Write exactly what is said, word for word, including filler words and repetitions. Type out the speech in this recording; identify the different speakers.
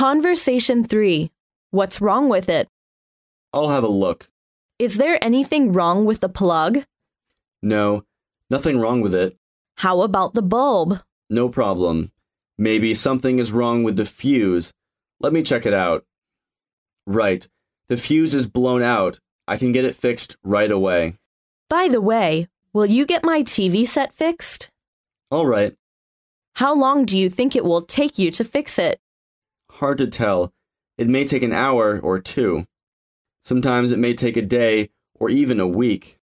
Speaker 1: Conversation three. What's wrong with it?
Speaker 2: I'll have a look.
Speaker 1: Is there anything wrong with the plug?
Speaker 2: No, nothing wrong with it.
Speaker 1: How about the bulb?
Speaker 2: No problem. Maybe something is wrong with the fuse. Let me check it out. Right, the fuse is blown out. I can get it fixed right away.
Speaker 1: By the way, will you get my T V set fixed?
Speaker 2: All right.
Speaker 1: How long do you think it will take you to fix it?
Speaker 2: Hard to tell. It may take an hour or two. Sometimes it may take a day or even a week.